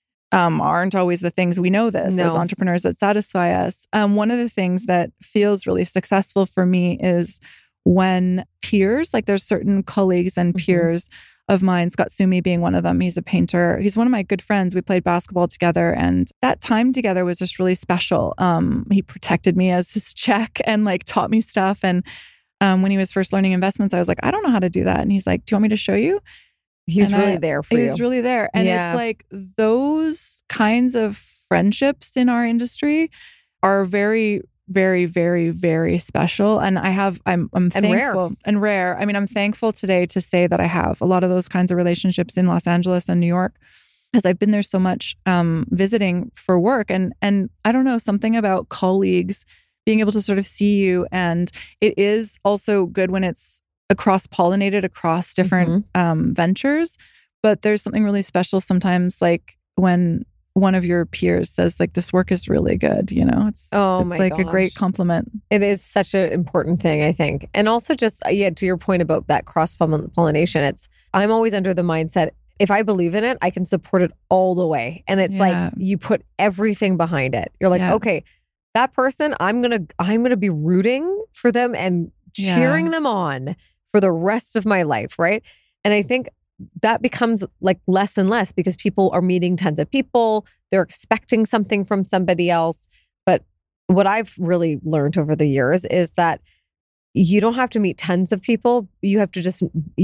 aren't always the things we know as entrepreneurs that satisfy us. One of the things that feels really successful for me is when peers, like there's certain colleagues and peers of mine, Scott Sumi being one of them. He's a painter. He's one of my good friends. We played basketball together and that time together was just really special. He protected me as his check and like taught me stuff. And when he was first learning investments, I was like, I don't know how to do that. And he's like, do you want me to show you? He's really there for you. He's really there. And it's like those kinds of friendships in our industry are very, very, very, very special. And I'm thankful and rare. I mean, I'm thankful today to say that I have a lot of those kinds of relationships in Los Angeles and New York, because I've been there so much visiting for work. And I don't know, something about colleagues being able to sort of see you. And it is also good when it's cross-pollinated across different ventures. But there's something really special sometimes, like when one of your peers says, like, this work is really good, it's like a great compliment. It is such an important thing, I think. And also just, to your point about that cross-pollination, I'm always under the mindset, if I believe in it, I can support it all the way. And it's like, you put everything behind it. You're like, okay, that person, I'm gonna be rooting for them and cheering them on for the rest of my life, right? And I think that becomes like less and less because people are meeting tons of people. They're expecting something from somebody else. But what I've really learned over the years is that you don't have to meet tons of people. You have to just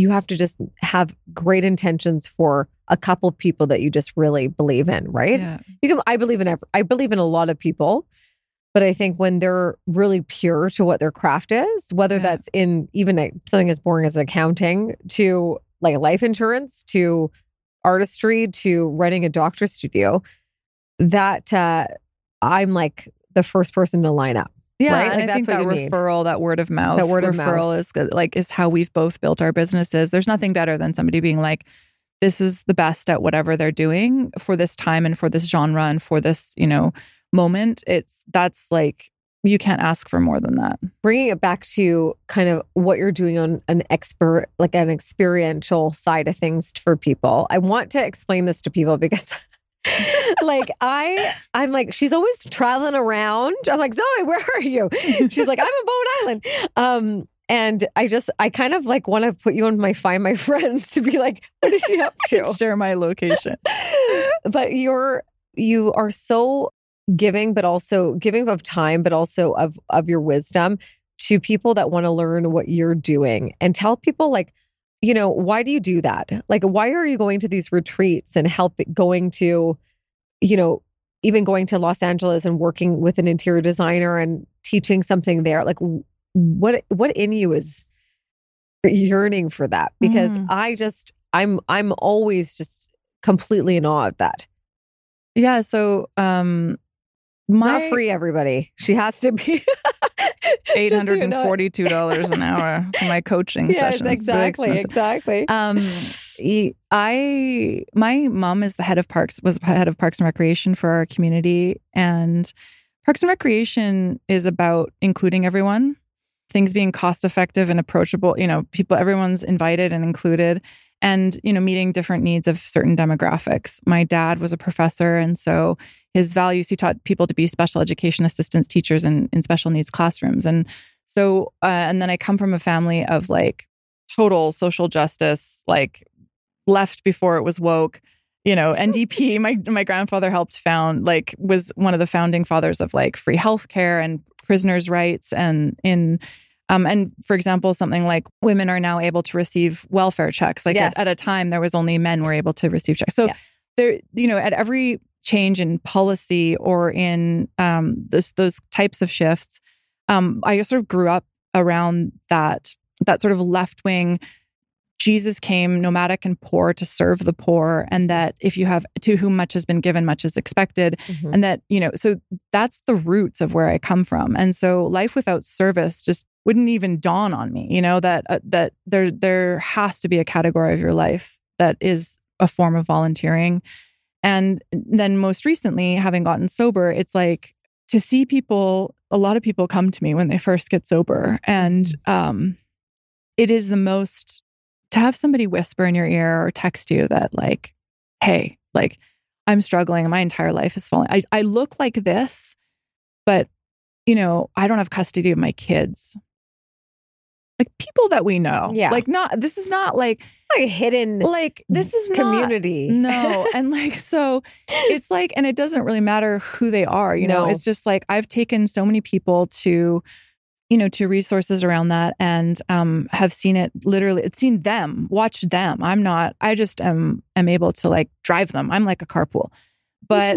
have great intentions for a couple of people that you just really believe in, right? Yeah. I believe in a lot of people. But I think when they're really pure to what their craft is, whether that's in even something as boring as accounting to like life insurance, to artistry, to running a doctor's studio, that I'm like the first person to line up. Yeah, right? Like and I think that referral, that word of mouth, is good, is how we've both built our businesses. There's nothing better than somebody being like, this is the best at whatever they're doing for this time and for this genre and for this, moment. That's like, you can't ask for more than that. Bringing it back to kind of what you're doing on an experiential side of things for people. I want to explain this to people because I'm like, she's always traveling around. I'm like, Zoe, where are you? She's like, I'm in Bowen Island. And I kind of like want to put you on my Find My Friends to be like, what is she up to? Share my location. But you are so giving, but also giving of time, but also of your wisdom to people that want to learn what you're doing, and tell people like, why do you do that? Like, why are you going to these retreats and going to, even going to Los Angeles and working with an interior designer and teaching something there? Like, what in you is yearning for that? Because I'm always just completely in awe of that. Yeah. So, it's not free, everybody. She has to be $842 an hour for my coaching sessions. Exactly. My mom is the head of parks, was head of Parks and Recreation for our community. And Parks and Recreation is about including everyone, things being cost effective and approachable, everyone's invited and included, and, meeting different needs of certain demographics. My dad was a professor. And so his values, he taught people to be special education assistants, teachers in special needs classrooms. And so, and then I come from a family of like total social justice, like left before it was woke, NDP. My grandfather helped found, like, was one of the founding fathers of like free healthcare and prisoners' rights. And for example, something like women are now able to receive welfare checks. Like at a time, there was only men were able to receive checks. So there, at every change in policy or in those types of shifts, I sort of grew up around that sort of left wing. Jesus came nomadic and poor to serve the poor, and that if you have, to whom much has been given, much is expected. Mm-hmm. And that, so that's the roots of where I come from. And so life without service just wouldn't even dawn on me, that there has to be a category of your life that is a form of volunteering. And then most recently, having gotten sober, it's like to see people, a lot of people come to me when they first get sober. And it is the most, to have somebody whisper in your ear or text you that like, hey, like I'm struggling. My entire life is falling. I look like this, but I don't have custody of my kids. Like people that we know. Yeah. Like this is not like a hidden, like this is community. No. And like, so it's like, and it doesn't really matter who they are, know, it's just like, I've taken so many people to resources around that and have seen it literally, it's seen them, watched them. I just am able to like drive them. I'm like a carpool, but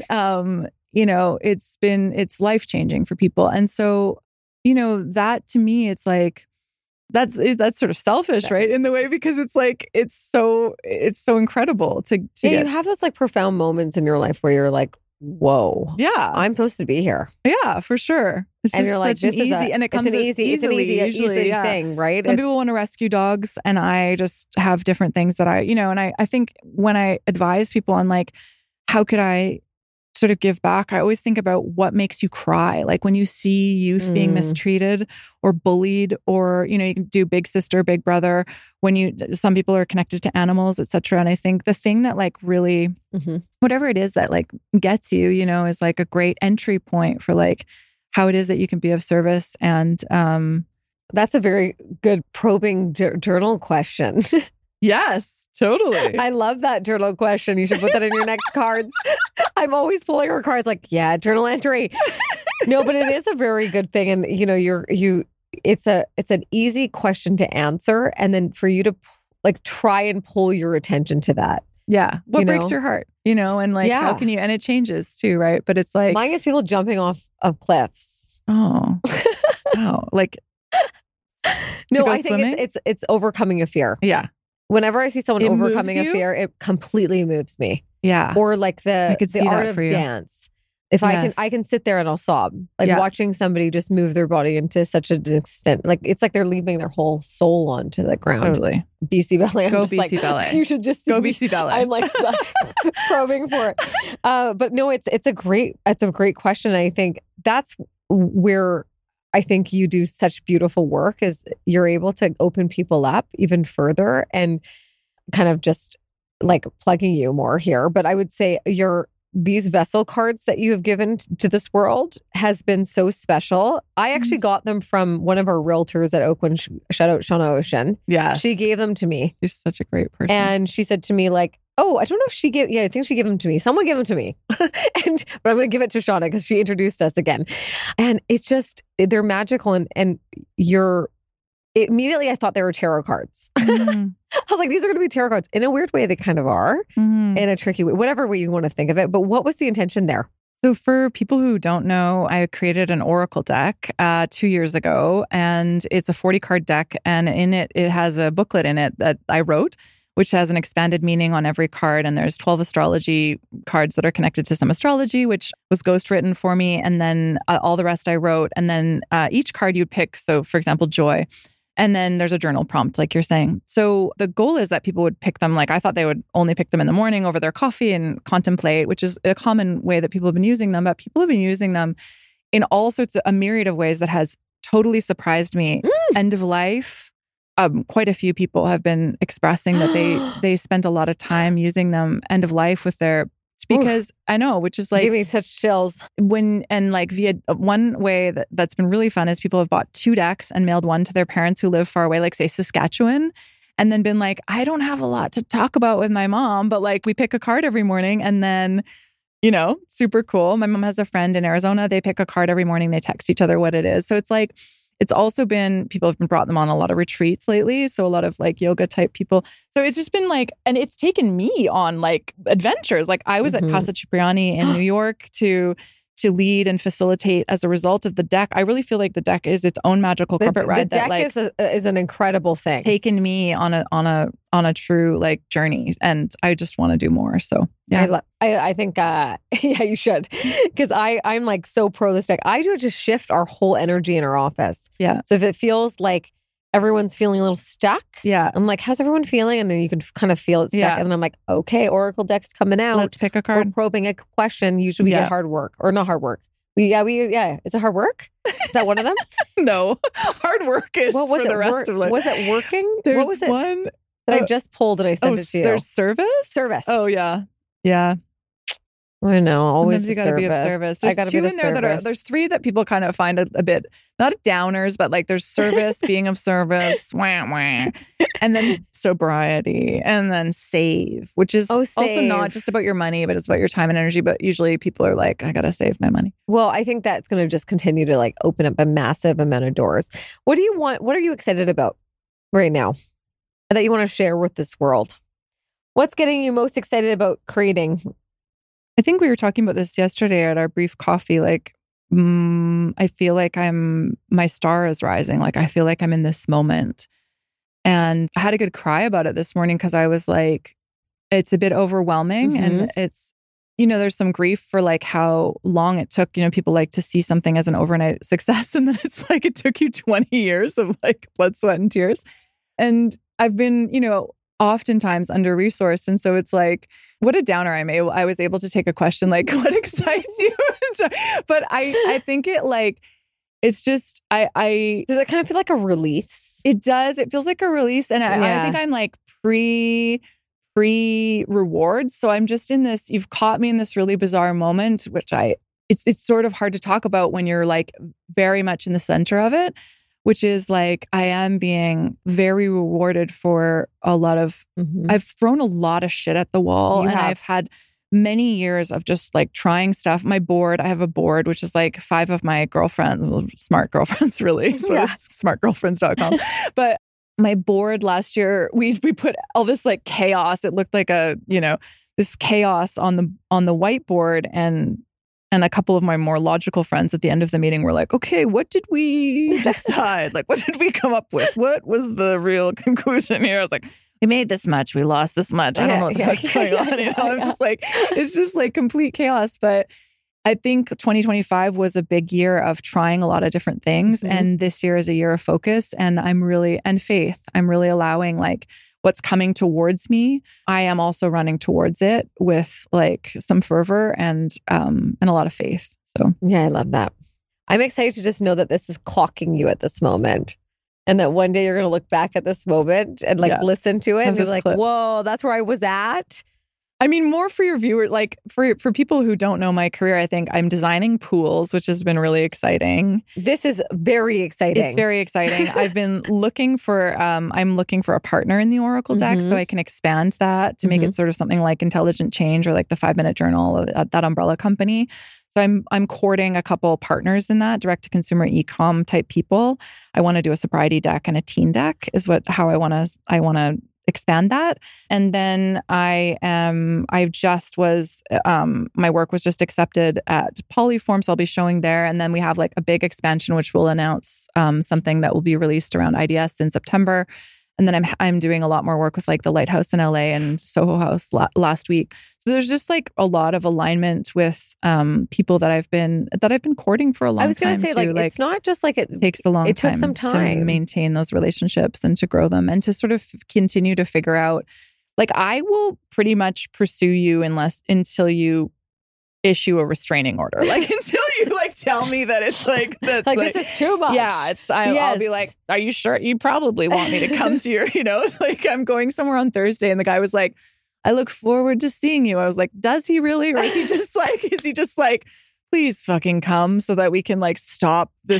it's life-changing for people. And so, that to me, it's like, that's sort of selfish, right? In the way, because it's like, it's so incredible to get. You have those like profound moments in your life where you're like, whoa, yeah, I'm supposed to be here. Yeah, for sure. And you're like, this is and it comes easy thing, right? Some people want to rescue dogs, and I just have different things that and I think when I advise people on like, how could I sort of give back, I always think about what makes you cry. Like when you see youth being mistreated or bullied, or, you can do big sister, big brother, when some people are connected to animals, etc. And I think the thing that like really, whatever it is that like gets you, is like a great entry point for like how it is that you can be of service. And that's a very good probing journal question. Yes, totally. I love that journal question. You should put that in your next cards. I'm always pulling her cards like, yeah, journal entry. No, but it is a very good thing. And, it's an easy question to answer. And then for you to like try and pull your attention to that. Yeah. What breaks your heart, and like, how can you, and it changes too, right? But it's like. Mine is people jumping off of cliffs. Oh, wow. Like. No, I think it's overcoming a fear. Yeah. Whenever I see someone overcoming a fear, it completely moves me. Yeah. Or like the art of dance. If I can sit there and I'll sob. Like watching somebody just move their body into such an extent. Like it's like they're leaving their whole soul onto the ground. Totally. BC Ballet. Go BC Ballet. You should just go BC Ballet. I'm like probing for it. But no, it's a great question. I think that's where I think you do such beautiful work, is you're able to open people up even further, and kind of just like plugging you more here. But I would say these vessel cards that you have given to this world has been so special. I actually got them from one of our realtors at Oakland. Shout out Shauna Ocean. Yeah. She gave them to me. She's such a great person. And she said to me like, oh, I don't know if she gave, I think she gave them to me. Someone gave them to me. But I'm going to give it to Shauna because she introduced us again. And it's just, they're magical. And immediately I thought they were tarot cards. I was like, these are going to be tarot cards. In a weird way, they kind of are. In a tricky way, whatever way you want to think of it. But what was the intention there? So for people who don't know, I created an Oracle deck 2 years ago, and it's a 40-card deck. And in it, it has a booklet in it that I wrote, which has an expanded meaning on every card. And there's 12 astrology cards that are connected to some astrology, which was ghost written for me. And then all the rest I wrote. And then each card you'd pick. So for example, joy. And then there's a journal prompt, like you're saying. So the goal is that people would pick them. Like I thought they would only pick them in the morning over their coffee and contemplate, which is a common way that people have been using them. But people have been using them in all sorts of a myriad of ways that has totally surprised me. End of life. Quite a few people have been expressing that they spent a lot of time using them end of life with their, because I know, which is like gave me such chills. Via one way that's been really fun is people have bought 2 decks and mailed one to their parents who live far away, like say Saskatchewan, and then been like, I don't have a lot to talk about with my mom, but like we pick a card every morning, and then, super cool. My mom has a friend in Arizona. They pick a card every morning. They text each other what it is. So it's like, it's also been, people have been brought them on a lot of retreats lately. So a lot of like yoga type people. So it's just been like, and it's taken me on like adventures. Like I was at Casa Cipriani in New York to lead and facilitate as a result of the deck. I really feel like the deck is its own magical carpet ride. The deck is an incredible thing. Taken me on a true like journey, and I just want to do more. So yeah, I think yeah, you should, because I'm like so pro this deck. I do just shift our whole energy in our office. Yeah. So if it feels like everyone's feeling a little stuck, yeah, I'm like, how's everyone feeling? And then you can kind of feel it stuck. Yeah. And then I'm like, okay, Oracle deck's coming out. Let's pick a card. We're probing a question. Usually we get hard work, or not hard work. Is it hard work? Is that one of them? No, hard work is for the rest of life. Was it working? There's what was it one that I just pulled and I sent it to you? There's service. Oh yeah. I know. Always sometimes you got to be of service. There's 2 in there there's 3 that people kind of find a bit, not downers, but like there's service, being of service, and then sobriety, and then save, which is also not just about your money, but it's about your time and energy. But usually people are like, I got to save my money. Well, I think that's going to just continue to like open up a massive amount of doors. What do you want? What are you excited about right now that you want to share with this world? What's getting you most excited about creating? I think we were talking about this yesterday at our brief coffee. Like, I feel like my star is rising. Like, I feel like I'm in this moment. And I had a good cry about it this morning because I was like, it's a bit overwhelming. And it's, there's some grief for like how long it took. People like to see something as an overnight success. And then it's like, it took you 20 years of like blood, sweat, and tears. And I've been, oftentimes under-resourced. And so it's like, what a downer I was able to take a question like, what excites you? But I think it like, it's just, does it kind of feel like a release? It does. It feels like a release. And I think I'm like pre-rewards. So I'm just in this, you've caught me in this really bizarre moment, which it's sort of hard to talk about when you're like very much in the center of it, which is like, I am being very rewarded for a lot of, I've thrown a lot of shit at the wall. I've had many years of just like trying stuff. I have a board, which is like 5 of my girlfriends, smart girlfriends really, so it's smartgirlfriends.com. But my board last year, we put all this like chaos. It looked like this chaos on the whiteboard, and a couple of my more logical friends at the end of the meeting were like, okay, what did we decide? Like, what did we come up with? What was the real conclusion here? I was like, we made this much, we lost this much. I don't know what the fuck's going on. I'm just like, it's just like complete chaos. But I think 2025 was a big year of trying a lot of different things. And this year is a year of focus and faith. I'm really allowing like what's coming towards me. I am also running towards it with like some fervor and a lot of faith. So yeah, I love that. I'm excited to just know that this is clocking you at this moment. And that one day you're going to look back at this moment and like listen to it and be like, whoa, that's where I was at. I mean, more for your viewer, like for people who don't know my career, I think I'm designing pools, which has been really exciting. This is very exciting. It's very exciting. I've been looking for, I'm looking for a partner in the Oracle deck so I can expand that to make it sort of something like Intelligent Change or like the 5-Minute Journal, that umbrella company. So I'm courting a couple partners in that, direct to consumer e-com type people. I want to do a sobriety deck and a teen deck is how I want to expand that. And then my work was just accepted at Polyform, so I'll be showing there. And then we have like a big expansion, which we'll announce something that will be released around IDS in September. And then I'm doing a lot more work with like the Lighthouse in LA and Soho House last week. So there's just like a lot of alignment with people that I've been courting for a long time. I was going to say like it's not just like it takes a long time. It took some time to maintain those relationships and to grow them and to sort of continue to figure out. Like I will pretty much pursue you until you issue a restraining order. Like until you like tell me that it's like that. Like this is too much. Yeah, I'll be like, are you sure? You probably want me to come to your, like I'm going somewhere on Thursday, and the guy was like, I look forward to seeing you. I was like, does he really, or is he just like, please fucking come so that we can like stop this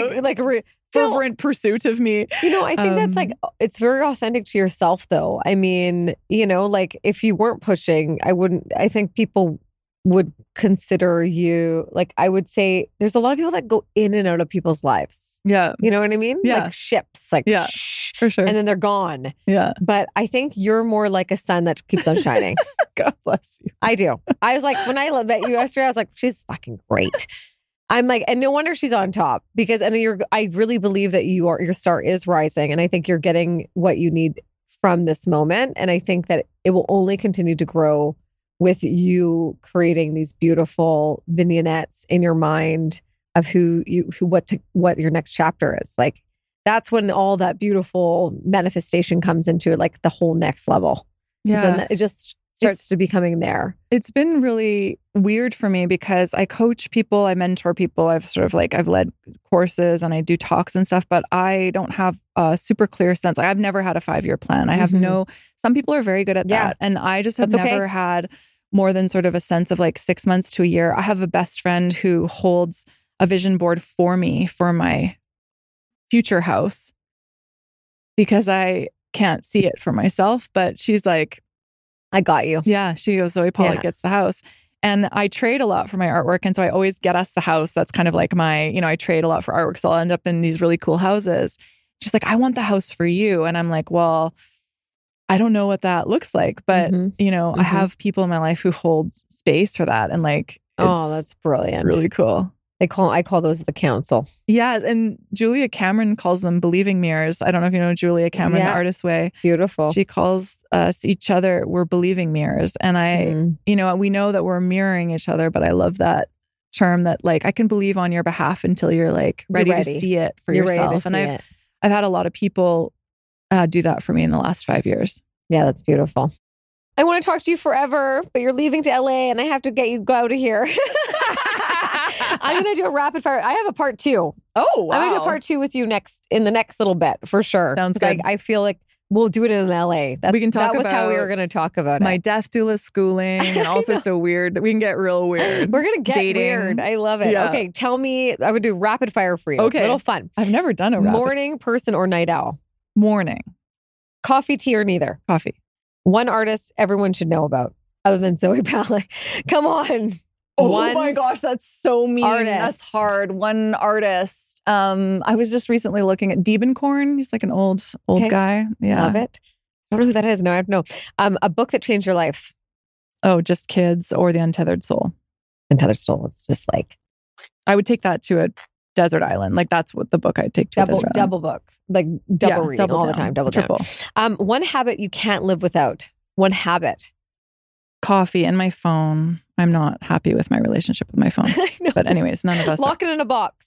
fervent pursuit of me. I think that's like, it's very authentic to yourself though. I mean, like if you weren't pushing, I think people would consider you, like I would say there's a lot of people that go in and out of people's lives. Yeah. You know what I mean? Yeah. Like ships, like yeah, for sure. And then they're gone. Yeah. But I think you're more like a sun that keeps on shining. God bless you. I do. I was like, when I met you yesterday, I was like, she's fucking great. I'm like, and no wonder she's on top because, I really believe that your star is rising. And I think you're getting what you need from this moment. And I think that it will only continue to grow with you creating these beautiful vignettes in your mind of what your next chapter is. Like that's when all that beautiful manifestation comes into like the whole next level. Yeah. Then it just starts to becoming there. It's been really weird for me because I coach people, I mentor people, I've led courses and I do talks and stuff, but I don't have a super clear sense. I've never had a 5-year plan. I have some people are very good at that. And I just have never had more than sort of a sense of like 6 months to a year. I have a best friend who holds a vision board for me for my future house because I can't see it for myself, but she's like, I got you. Yeah. She goes, Zoe Pollack gets the house. And I trade a lot for my artwork. And so I always get us the house. That's kind of like I trade a lot for artwork. So I'll end up in these really cool houses. She's like, I want the house for you. And I'm like, well, I don't know what that looks like, but I have people in my life who hold space for that. And like, that's brilliant. Really cool. I call those the council. Yeah. And Julia Cameron calls them believing mirrors. I don't know if you know Julia Cameron, the Artist Way. Beautiful. She calls us each other, we're believing mirrors. And we know that we're mirroring each other, but I love that term that like, I can believe on your behalf until you're like ready to see it for yourself. And I've had a lot of people do that for me in the last 5 years. Yeah, that's beautiful. I want to talk to you forever, but you're leaving to LA and I have to go out of here. I'm going to do a rapid fire. I have a part 2. Oh, wow. I'm going to do a part 2 with you in the next little bit for sure. Sounds good. I feel like we'll do it in LA. We can talk about how we were going to talk about my death doula schooling and all sorts of weird. We can get real weird. We're going to get dating. Weird. I love it. Yeah. Okay, tell me. I would do rapid fire for you. Okay. A little fun. I've never done a rapid. Morning person or night owl? Morning. Coffee, tea, or neither? Coffee. One artist everyone should know about other than Zoe Pollack. Come on. Oh my gosh, that's so mean. Artist. That's hard. One artist. I was just recently looking at Diebenkorn. He's like an old guy. Yeah. Love it. I don't know who that is. No, I don't know. A book that changed your life. Oh, Just Kids or The Untethered Soul. Untethered Soul. It's just like... I would take that to a desert island. Like that's what the book I'd take to a desert island. Double book. Like double read all the time. Double triple. One habit you can't live without. One habit. Coffee and my phone. I'm not happy with my relationship with my phone. But anyways, none of us Lock it in a box.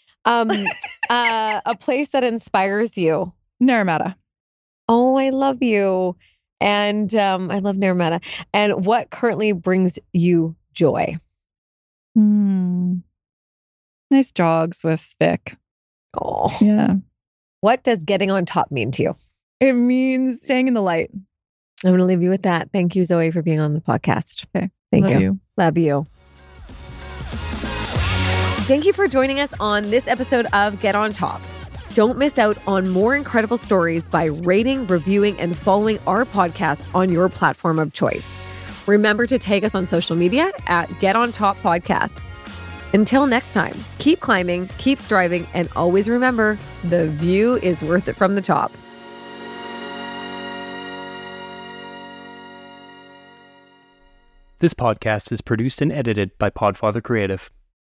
A place that inspires you. Naramata. Oh, I love you. And I love Naramata. And what currently brings you joy? Nice jogs with Vic. Oh. Yeah. What does getting on top mean to you? It means staying in the light. I'm going to leave you with that. Thank you, Zoe, for being on the podcast. Okay. Thank Love you. Love you. Thank you for joining us on this episode of Get On Top. Don't miss out on more incredible stories by rating, reviewing, and following our podcast on your platform of choice. Remember to tag us on social media at Get On Top Podcast. Until next time, keep climbing, keep striving, and always remember, the view is worth it from the top. This podcast is produced and edited by Podfather Creative.